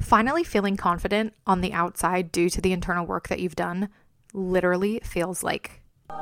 Finally feeling confident on the outside due to the internal work that you've done literally feels like.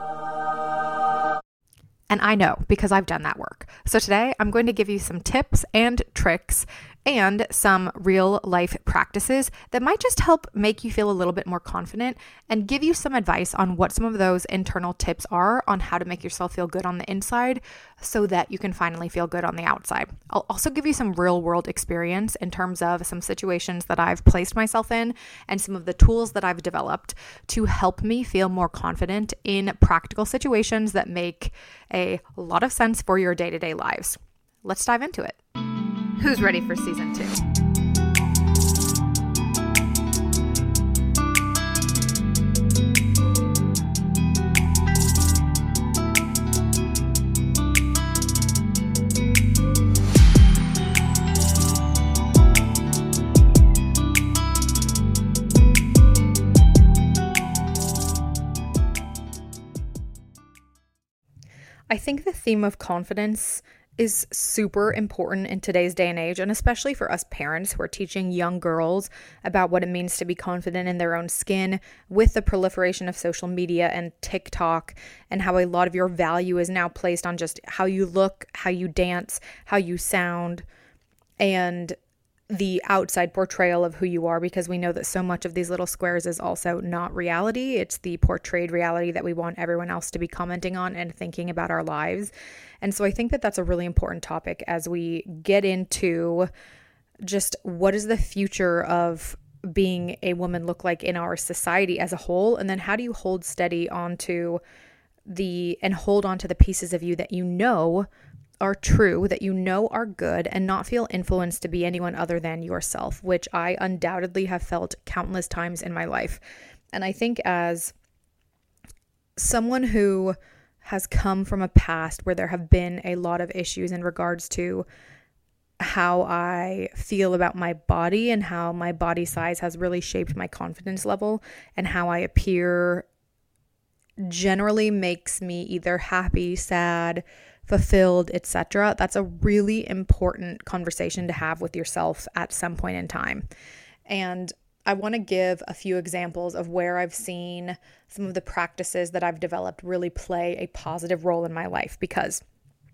And I know because I've done that work. So today I'm going to give you some tips and tricks and some real life practices that might just help make you feel a little bit more confident and give you some advice on what some of those internal tips are on how to make yourself feel good on the inside so that you can finally feel good on the outside. I'll also give you some real world experience in terms of some situations that I've placed myself in and some of the tools that I've developed to help me feel more confident in practical situations that make a lot of sense for your day-to-day lives. Let's dive into it. Who's ready for season 2? I think the theme of confidence is super important in today's day and age, and especially for us parents who are teaching young girls about what it means to be confident in their own skin with the proliferation of social media and TikTok, and how a lot of your value is now placed on just how you look, how you dance, how you sound, and the outside portrayal of who you are, because we know that so much of these little squares is also not reality. It's the portrayed reality that we want everyone else to be commenting on and thinking about our lives. And so I think that that's a really important topic as we get into just what is the future of being a woman look like in our society as a whole, and then how do you hold steady onto and hold on to the pieces of you that you know are true, that you know are good, and not feel influenced to be anyone other than yourself, which I undoubtedly have felt countless times in my life. And I think as someone who has come from a past where there have been a lot of issues in regards to how I feel about my body and how my body size has really shaped my confidence level, and how I appear generally makes me either happy, sad, fulfilled, etc. That's a really important conversation to have with yourself at some point in time. And I want to give a few examples of where I've seen some of the practices that I've developed really play a positive role in my life, because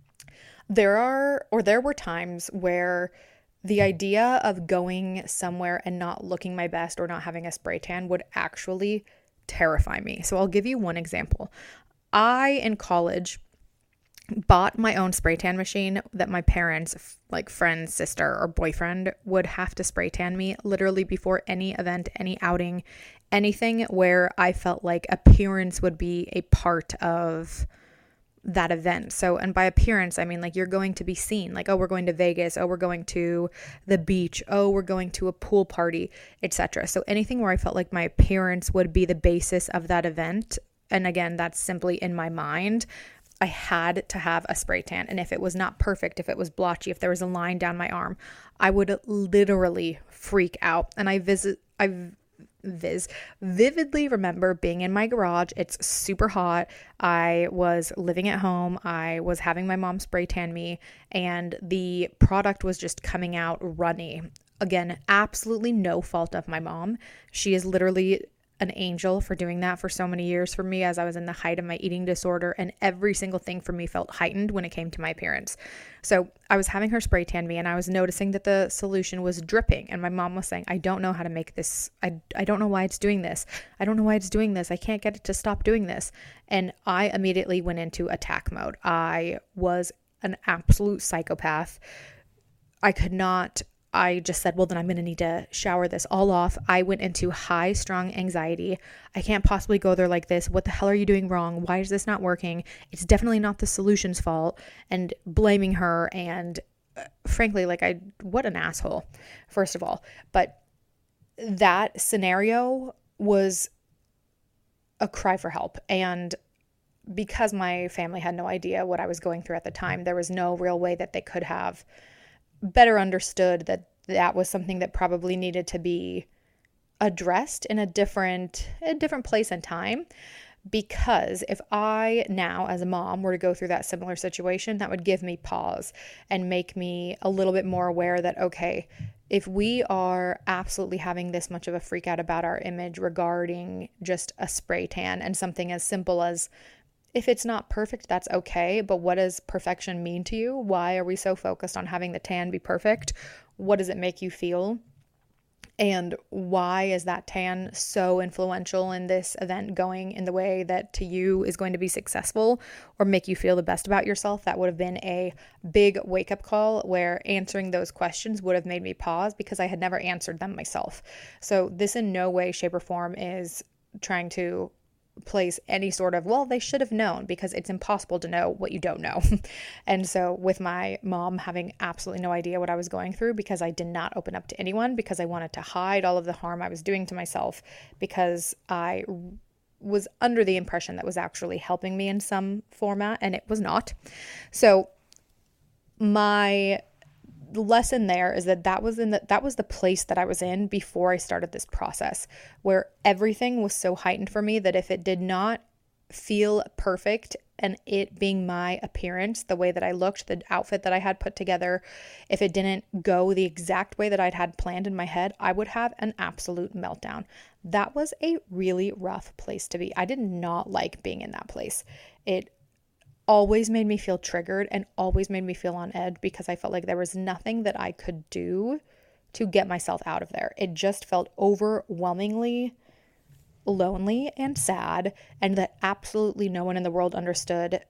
there were times where the idea of going somewhere and not looking my best or not having a spray tan would actually terrify me. So I'll give you one example. I, in college, bought my own spray tan machine that my parents, like friend, sister, or boyfriend, would have to spray tan me literally before any event, any outing, anything where I felt like appearance would be a part of that event. So, and by appearance, I mean like you're going to be seen, like, oh, we're going to Vegas, oh, we're going to the beach, oh, we're going to a pool party, etc. So anything where I felt like my appearance would be the basis of that event, and again, that's simply in my mind, I had to have a spray tan. And if it was not perfect, if it was blotchy, if there was a line down my arm, I would literally freak out. And I vividly remember being in my garage. It's super hot. I was living at home. I was having my mom spray tan me, and the product was just coming out runny. Again, absolutely no fault of my mom. She is literally an angel for doing that for so many years for me as I was in the height of my eating disorder, and every single thing for me felt heightened when it came to my appearance. So I was having her spray tan me, and I was noticing that the solution was dripping, and my mom was saying, I don't know how to make this. I don't know why it's doing this. I don't know why it's doing this. I can't get it to stop doing this. And I immediately went into attack mode. I was an absolute psychopath. I just said, well, then I'm going to need to shower this all off. I went into high strung anxiety. I can't possibly go there like this. What the hell are you doing wrong? Why is this not working? It's definitely not the solution's fault, and blaming her. And frankly, what an asshole, first of all. But that scenario was a cry for help. And because my family had no idea what I was going through at the time, there was no real way that they could have better understood that was something that probably needed to be addressed in a different place and time. Because if I now, as a mom, were to go through that similar situation, that would give me pause and make me a little bit more aware that, okay, if we are absolutely having this much of a freak out about our image regarding just a spray tan and something as simple as, if it's not perfect, that's okay. But what does perfection mean to you? Why are we so focused on having the tan be perfect? What does it make you feel? And why is that tan so influential in this event going in the way that to you is going to be successful or make you feel the best about yourself? That would have been a big wake up call where answering those questions would have made me pause because I had never answered them myself. So this in no way, shape, or form is trying to place any sort of, well, they should have known, because it's impossible to know what you don't know. And so with my mom having absolutely no idea what I was going through, because I did not open up to anyone, because I wanted to hide all of the harm I was doing to myself, because I was under the impression that was actually helping me in some format, and it was not. So my lesson there is that was the place that I was in before I started this process, where everything was so heightened for me that if it did not feel perfect, and it being my appearance, the way that I looked, the outfit that I had put together, if it didn't go the exact way that I'd had planned in my head, I would have an absolute meltdown. That was a really rough place to be. I did not like being in that place. It always made me feel triggered and always made me feel on edge, because I felt like there was nothing that I could do to get myself out of there. It just felt overwhelmingly lonely and sad, and that absolutely no one in the world understood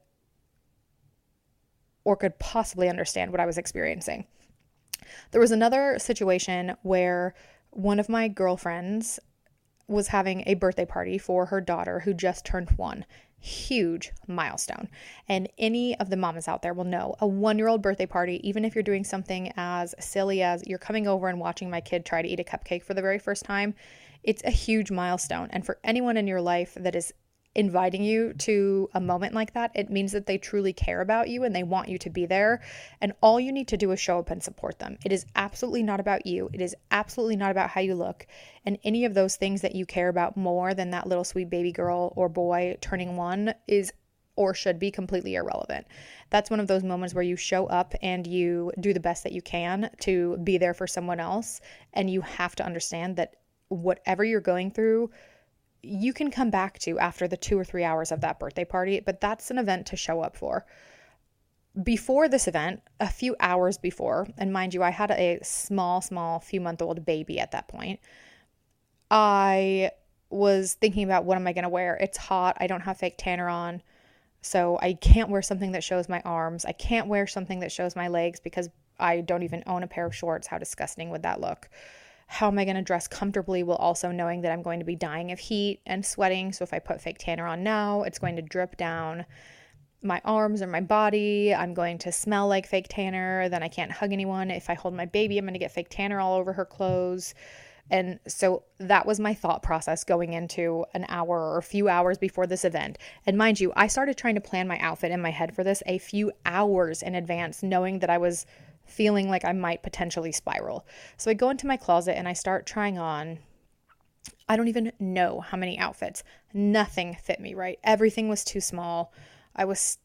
or could possibly understand what I was experiencing. There was another situation where one of my girlfriends was having a birthday party for her daughter who just turned 1. Huge milestone. And any of the mamas out there will know a 1-year-old birthday party, even if you're doing something as silly as you're coming over and watching my kid try to eat a cupcake for the very first time, it's a huge milestone. And for anyone in your life that is inviting you to a moment like that, it means that they truly care about you and they want you to be there. And all you need to do is show up and support them. It is absolutely not about you. It is absolutely not about how you look. And any of those things that you care about more than that little sweet baby girl or boy turning 1 is or should be completely irrelevant. That's one of those moments where you show up and you do the best that you can to be there for someone else. And you have to understand that whatever you're going through, you can come back to after the 2 or 3 hours of that birthday party, but that's an event to show up for. Before this event, a few hours before, and mind you, I had a small few-month-old baby at that point, I was thinking about, what am I going to wear? It's hot. I don't have fake tanner on, so I can't wear something that shows my arms. I can't wear something that shows my legs because I don't even own a pair of shorts. How disgusting would that look? How am I going to dress comfortably while also knowing that I'm going to be dying of heat and sweating? So if I put fake tanner on now, it's going to drip down my arms or my body. I'm going to smell like fake tanner. Then I can't hug anyone. If I hold my baby, I'm going to get fake tanner all over her clothes. And so that was my thought process going into an hour or a few hours before this event. And mind you, I started trying to plan my outfit in my head for this a few hours in advance, knowing that I was feeling like I might potentially spiral. So I go into my closet and I start trying on, I don't even know how many outfits. Nothing fit me right. Everything was too small. I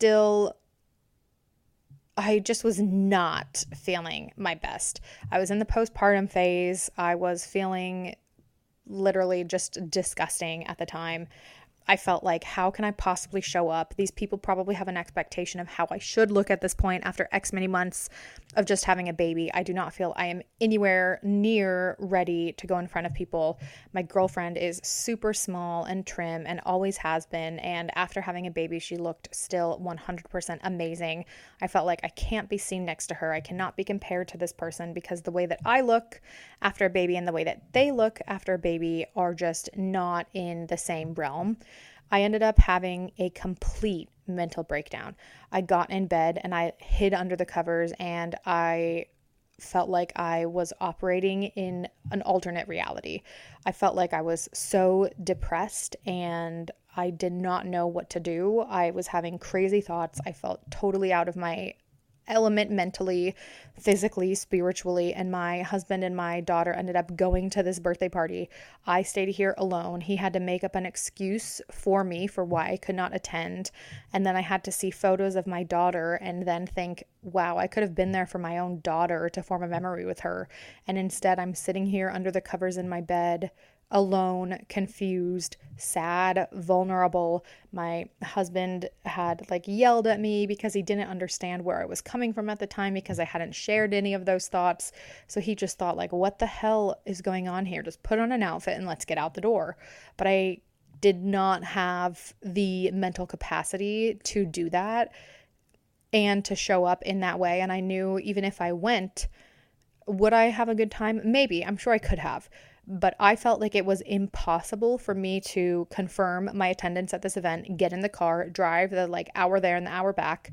just was not feeling my best. I was in the postpartum phase. I was feeling literally just disgusting at the time. I felt like, how can I possibly show up? These people probably have an expectation of how I should look at this point after X many months of just having a baby. I do not feel I am anywhere near ready to go in front of people. My girlfriend is super small and trim and always has been. And after having a baby, she looked still 100% amazing. I felt like I can't be seen next to her. I cannot be compared to this person because the way that I look after a baby and the way that they look after a baby are just not in the same realm. I ended up having a complete mental breakdown. I got in bed and I hid under the covers and I felt like I was operating in an alternate reality. I felt like I was so depressed and I did not know what to do. I was having crazy thoughts. I felt totally out of my element mentally, physically, spiritually, and my husband and my daughter ended up going to this birthday party. I stayed here alone. He had to make up an excuse for me for why I could not attend. And then I had to see photos of my daughter and then think, wow, I could have been there for my own daughter to form a memory with her. And instead, I'm sitting here under the covers in my bed, alone, confused, sad, vulnerable. My husband had yelled at me because he didn't understand where I was coming from at the time because I hadn't shared any of those thoughts. So he just thought what the hell is going on here? Just put on an outfit and let's get out the door. But I did not have the mental capacity to do that and to show up in that way. And I knew even if I went, would I have a good time? Maybe. I'm sure I could have. But I felt like it was impossible for me to confirm my attendance at this event, get in the car, drive the hour there and the hour back,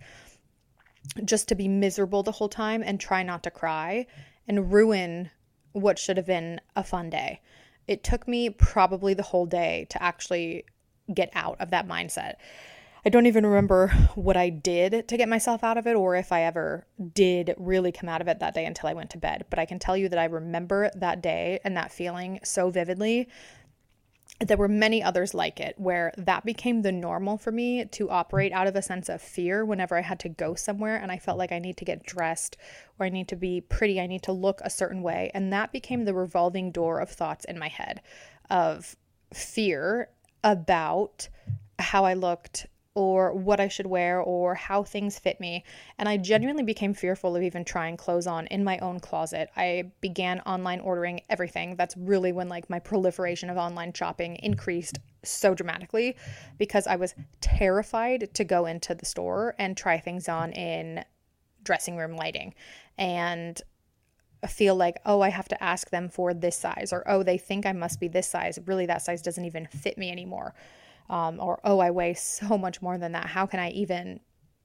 just to be miserable the whole time and try not to cry and ruin what should have been a fun day. It took me probably the whole day to actually get out of that mindset. I don't even remember what I did to get myself out of it or if I ever did really come out of it that day until I went to bed. But I can tell you that I remember that day and that feeling so vividly. There were many others like it where that became the normal for me to operate out of a sense of fear whenever I had to go somewhere and I felt like I need to get dressed or I need to be pretty, I need to look a certain way. And that became the revolving door of thoughts in my head of fear about how I looked or what I should wear or how things fit me. And I genuinely became fearful of even trying clothes on in my own closet. I began online ordering everything. That's really when my proliferation of online shopping increased so dramatically because I was terrified to go into the store and try things on in dressing room lighting and feel I have to ask them for this size or, oh, they think I must be this size. Really, that size doesn't even fit me anymore. Or, oh, I weigh so much more than that. How can I even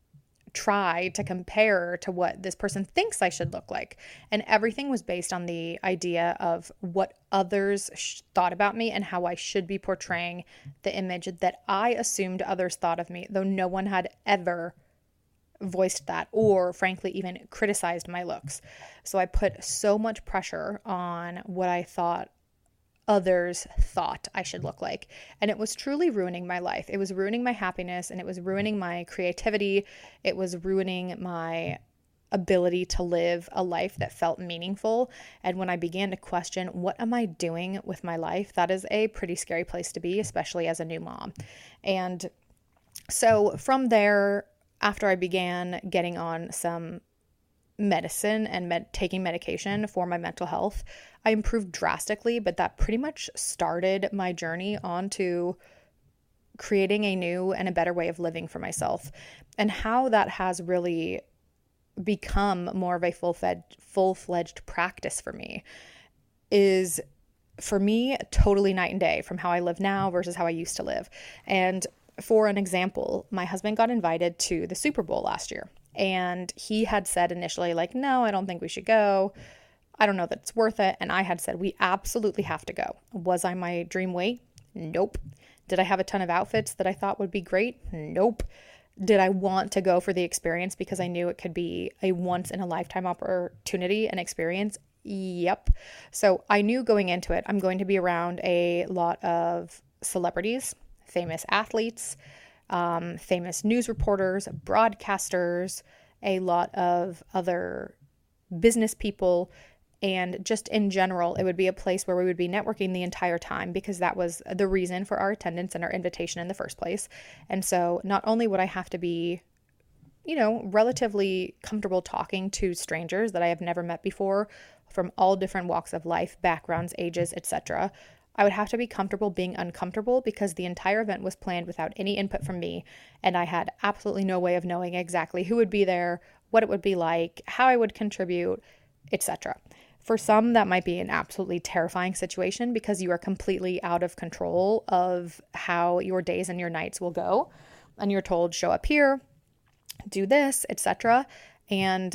try to compare to what this person thinks I should look like? And everything was based on the idea of what others thought about me and how I should be portraying the image that I assumed others thought of me, though no one had ever voiced that or frankly even criticized my looks. So I put so much pressure on what I thought others thought I should look like. And it was truly ruining my life. It was ruining my happiness and it was ruining my creativity. It was ruining my ability to live a life that felt meaningful. And when I began to question, what am I doing with my life? That is a pretty scary place to be, especially as a new mom. And so from there, after I began getting on some medicine and taking medication for my mental health, I improved drastically, but that pretty much started my journey onto creating a new and a better way of living for myself. And how that has really become more of a full-fledged practice for me is, for me, totally night and day from how I live now versus how I used to live. And for an example, my husband got invited to the Super Bowl last year. And he had said initially, no, I don't think we should go. I don't know that it's worth it. And I had said, we absolutely have to go. Was I my dream weight? Nope. Did I have a ton of outfits that I thought would be great? Nope. Did I want to go for the experience because I knew it could be a once in a lifetime opportunity and experience? Yep. So I knew going into it, I'm going to be around a lot of celebrities, famous athletes, famous news reporters, broadcasters, a lot of other business people, and just in general, it would be a place where we would be networking the entire time because that was the reason for our attendance and our invitation in the first place. And so not only would I have to be, relatively comfortable talking to strangers that I have never met before from all different walks of life, backgrounds, ages, etc., I would have to be comfortable being uncomfortable because the entire event was planned without any input from me, and I had absolutely no way of knowing exactly who would be there, what it would be like, how I would contribute, etc. For some, that might be an absolutely terrifying situation because you are completely out of control of how your days and your nights will go, and you're told, show up here, do this, etc. And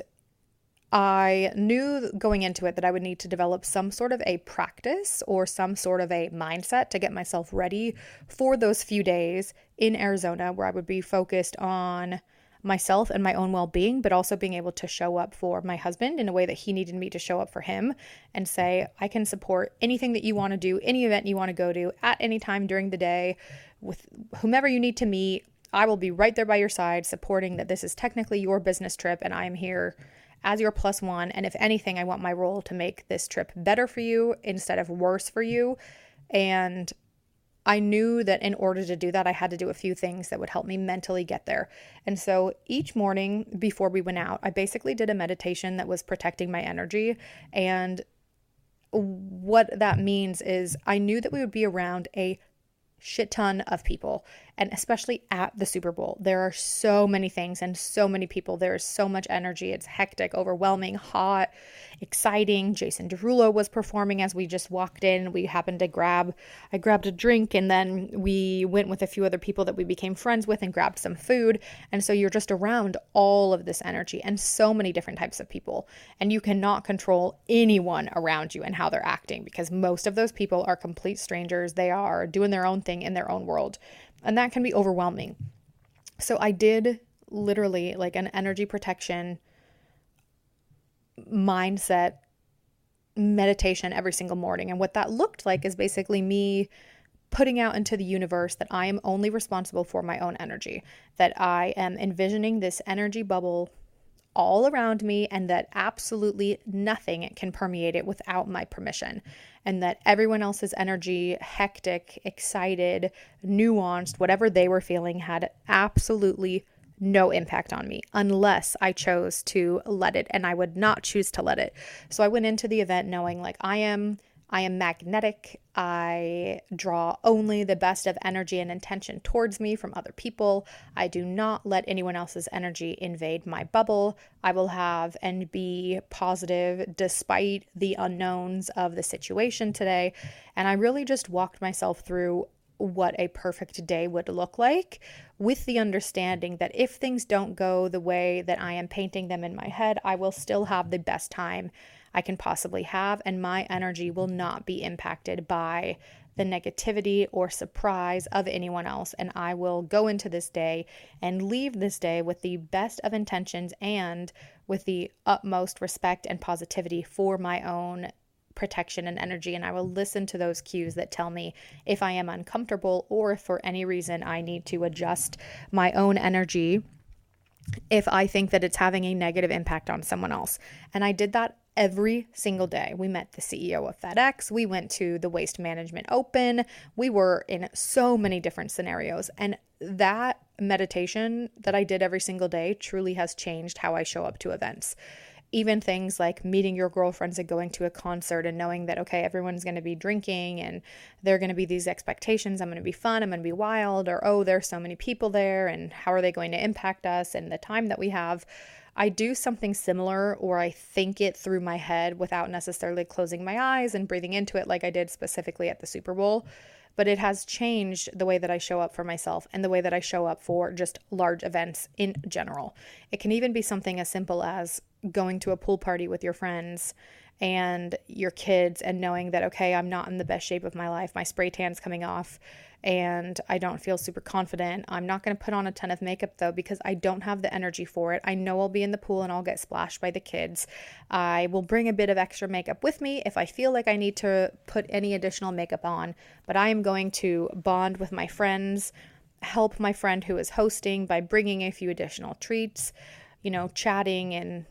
I knew going into it that I would need to develop some sort of a practice or some sort of a mindset to get myself ready for those few days in Arizona where I would be focused on myself and my own well-being, but also being able to show up for my husband in a way that he needed me to show up for him, and say, I can support anything that you want to do, any event you want to go to at any time during the day with whomever you need to meet. I will be right there by your side, supporting that this is technically your business trip and I am here as your plus one. And if anything, I want my role to make this trip better for you instead of worse for you. And I knew that in order to do that, I had to do a few things that would help me mentally get there. And so each morning before we went out, I basically did a meditation that was protecting my energy. And what that means is I knew that we would be around a shit ton of people, and especially at the Super Bowl. There are so many things and so many people. There is so much energy. It's hectic, overwhelming, hot, exciting. Jason Derulo was performing as we just walked in. We happened to I grabbed a drink, and then we went with a few other people that we became friends with and grabbed some food. And so you're just around all of this energy and so many different types of people. And you cannot control anyone around you and how they're acting, because most of those people are complete strangers. They are doing their own thing in their own world. And that can be overwhelming. So I did literally like an energy protection mindset meditation every single morning. And what that looked like is basically me putting out into the universe that I am only responsible for my own energy, that I am envisioning this energy bubble all around me, and that absolutely nothing can permeate it without my permission, and that everyone else's energy, hectic, excited, nuanced, whatever they were feeling, had absolutely no impact on me unless I chose to let it, and I would not choose to let it. So I went into the event knowing like I am magnetic. I draw only the best of energy and intention towards me from other people. I do not let anyone else's energy invade my bubble. I will have and be positive despite the unknowns of the situation today. And I really just walked myself through what a perfect day would look like, with the understanding that if things don't go the way that I am painting them in my head, I will still have the best time I can possibly have, and my energy will not be impacted by the negativity or surprise of anyone else. And I will go into this day and leave this day with the best of intentions and with the utmost respect and positivity for my own protection and energy. And I will listen to those cues that tell me if I am uncomfortable or if for any reason I need to adjust my own energy if I think that it's having a negative impact on someone else. And I did that every single day. We met the CEO of FedEx. We went to the Waste Management Open. We were in so many different scenarios. And that meditation that I did every single day truly has changed how I show up to events. Even things like meeting your girlfriends and going to a concert and knowing that, okay, everyone's going to be drinking and there are going to be these expectations. I'm going to be fun. I'm going to be wild. Or, oh, there's so many people there and how are they going to impact us and the time that we have. I do something similar, or I think it through my head without necessarily closing my eyes and breathing into it like I did specifically at the Super Bowl. But it has changed the way that I show up for myself and the way that I show up for just large events in general. It can even be something as simple as going to a pool party with your friends and your kids and knowing that, okay, I'm not in the best shape of my life. My spray tan's coming off and I don't feel super confident. I'm not going to put on a ton of makeup though, because I don't have the energy for it. I know I'll be in the pool and I'll get splashed by the kids. I will bring a bit of extra makeup with me if I feel like I need to put any additional makeup on, but I am going to bond with my friends, help my friend who is hosting by bringing a few additional treats, chatting and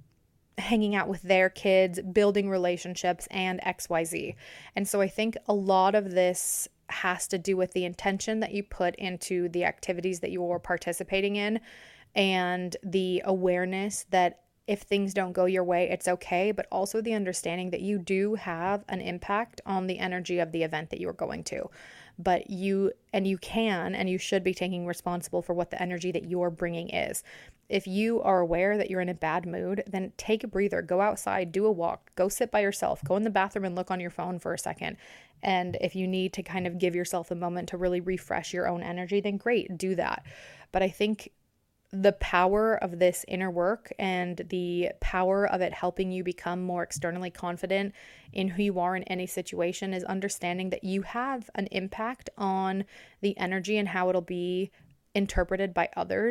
hanging out with their kids, building relationships, and XYZ. And so I think a lot of this has to do with the intention that you put into the activities that you're participating in, and the awareness that if things don't go your way, it's okay, but also the understanding that you do have an impact on the energy of the event that you're going to. But you can and you should be taking responsible for what the energy that you're bringing is. If you are aware that you're in a bad mood, then take a breather, go outside, do a walk, go sit by yourself, go in the bathroom and look on your phone for a second. And if you need to kind of give yourself a moment to really refresh your own energy, then great, do that. But I think the power of this inner work and the power of it helping you become more externally confident in who you are in any situation is understanding that you have an impact on the energy and how it'll be interpreted by others.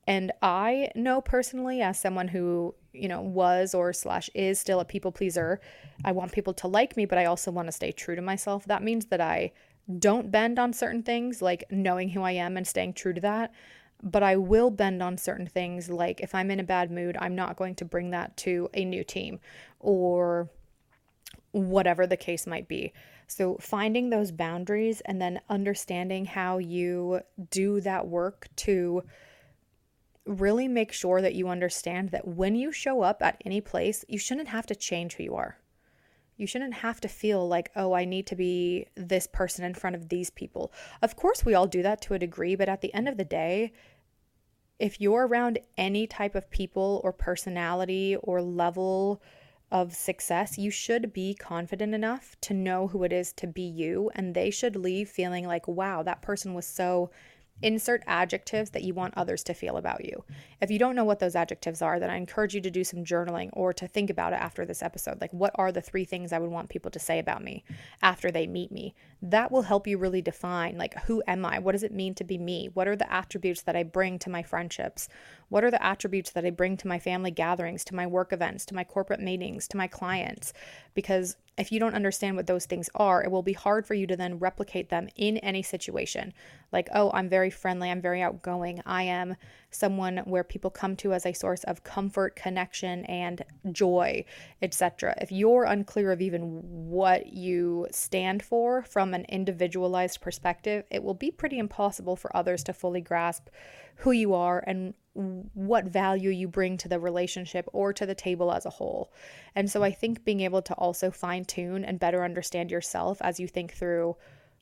And I know personally, as someone who, was or slash is still a people pleaser, I want people to like me, but I also want to stay true to myself. That means that I don't bend on certain things, like knowing who I am and staying true to that. But I will bend on certain things, like if I'm in a bad mood, I'm not going to bring that to a new team or whatever the case might be. So finding those boundaries and then understanding how you do that work to really make sure that you understand that when you show up at any place, you shouldn't have to change who you are. You shouldn't have to feel like, oh, I need to be this person in front of these people. Of course, we all do that to a degree, but at the end of the day, if you're around any type of people or personality or level of success, you should be confident enough to know who it is to be you, and they should leave feeling like, wow, that person was so insert adjectives that you want others to feel about you. If you don't know what those adjectives are, then I encourage you to do some journaling or to think about it after this episode. Like, what are the 3 things I would want people to say about me after they meet me? That will help you really define, like, who am I? What does it mean to be me? What are the attributes that I bring to my friendships? What are the attributes that I bring to my family gatherings, to my work events, to my corporate meetings, to my clients? Because if you don't understand what those things are, it will be hard for you to then replicate them in any situation. Like, oh, I'm very friendly, I'm very outgoing, I am someone where people come to as a source of comfort, connection, and joy, etc. If you're unclear of even what you stand for from an individualized perspective, it will be pretty impossible for others to fully grasp who you are and what value you bring to the relationship or to the table as a whole. And so I think being able to also fine tune and better understand yourself as you think through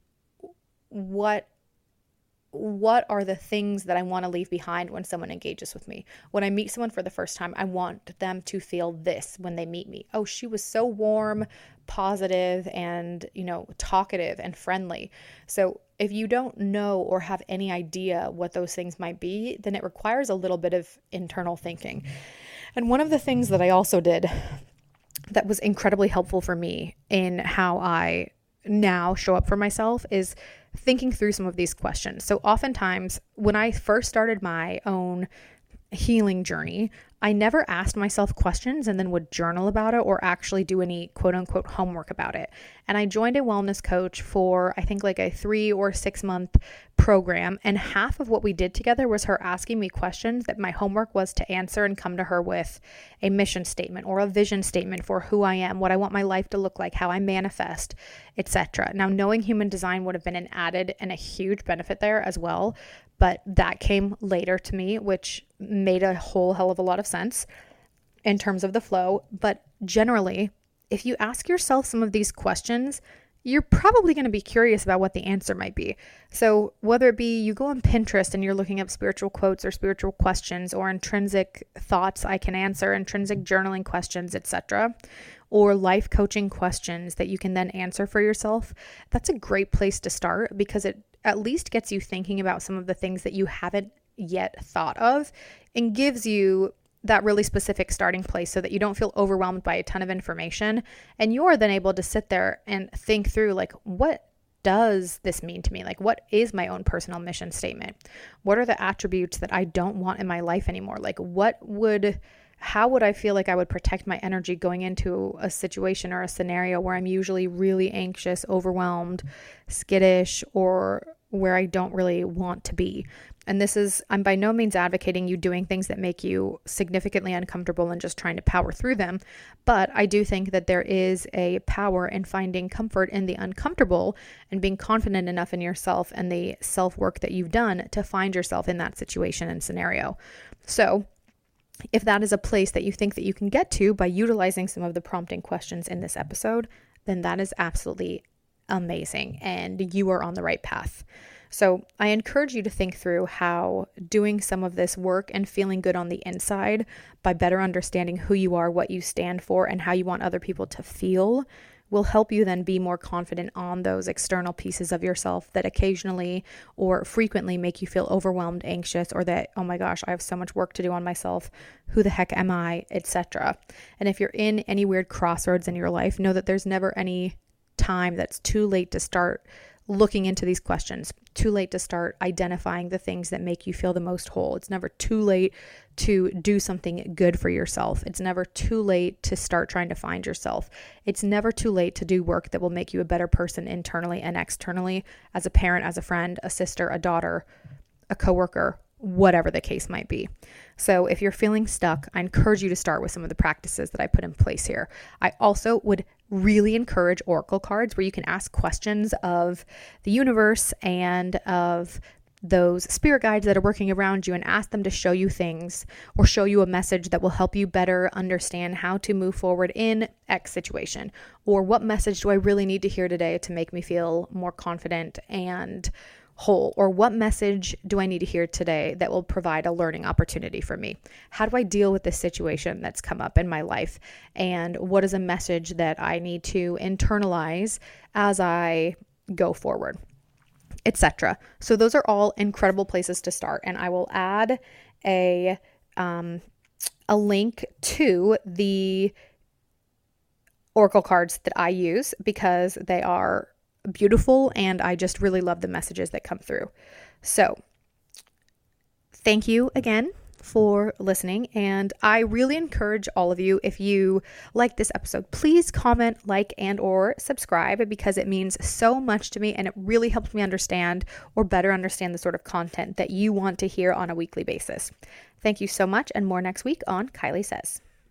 what are the things that I want to leave behind when someone engages with me. When I meet someone for the first time, I want them to feel this when they meet me. Oh, she was so warm, positive, and, talkative and friendly. So if you don't know or have any idea what those things might be, then it requires a little bit of internal thinking. And one of the things that I also did that was incredibly helpful for me in how I now show up for myself is thinking through some of these questions. So oftentimes when I first started my own healing journey, I never asked myself questions and then would journal about it or actually do any quote unquote homework about it. And I joined a wellness coach for I think like a 3 or 6 month program. And half of what we did together was her asking me questions that my homework was to answer and come to her with a mission statement or a vision statement for who I am, what I want my life to look like, how I manifest, etc. Now, knowing human design would have been an added and a huge benefit there as well. But that came later to me, which made a whole hell of a lot of sense in terms of the flow. But generally, if you ask yourself some of these questions, you're probably going to be curious about what the answer might be. So whether it be you go on Pinterest and you're looking up spiritual quotes or spiritual questions or intrinsic thoughts I can answer, intrinsic journaling questions, etc., or life coaching questions that you can then answer for yourself, that's a great place to start because it at least gets you thinking about some of the things that you haven't yet thought of and gives you that really specific starting place so that you don't feel overwhelmed by a ton of information. And you're then able to sit there and think through, like, what does this mean to me? Like, what is my own personal mission statement? What are the attributes that I don't want in my life anymore? Like, how would I feel like I would protect my energy going into a situation or a scenario where I'm usually really anxious, overwhelmed, skittish, or where I don't really want to be? And I'm by no means advocating you doing things that make you significantly uncomfortable and just trying to power through them. But I do think that there is a power in finding comfort in the uncomfortable and being confident enough in yourself and the self-work that you've done to find yourself in that situation and scenario. So if that is a place that you think that you can get to by utilizing some of the prompting questions in this episode, then that is absolutely amazing and you are on the right path. So I encourage you to think through how doing some of this work and feeling good on the inside by better understanding who you are, what you stand for, and how you want other people to feel will help you then be more confident on those external pieces of yourself that occasionally or frequently make you feel overwhelmed, anxious, or that, oh my gosh, I have so much work to do on myself. Who the heck am I, etc. And if you're in any weird crossroads in your life, know that there's never any time that's too late to start looking into these questions. Too late to start identifying the things that make you feel the most whole. It's never too late to do something good for yourself. It's never too late to start trying to find yourself. It's never too late to do work that will make you a better person internally and externally, as a parent, as a friend, a sister, a daughter, a coworker, whatever the case might be. So if you're feeling stuck, I encourage you to start with some of the practices that I put in place here. I also would really encourage oracle cards where you can ask questions of the universe and of those spirit guides that are working around you and ask them to show you things or show you a message that will help you better understand how to move forward in X situation, or what message do I really need to hear today to make me feel more confident and whole, or what message do I need to hear today that will provide a learning opportunity for me? How do I deal with this situation that's come up in my life? And what is a message that I need to internalize as I go forward, etc. So those are all incredible places to start. And I will add a link to the oracle cards that I use because they are beautiful and I just really love the messages that come through. So thank you again for listening, and I really encourage all of you, if you like this episode, please comment, like, and or subscribe, because it means so much to me and it really helps me understand or better understand the sort of content that you want to hear on a weekly basis. Thank you so much, and more next week on Kylie Says.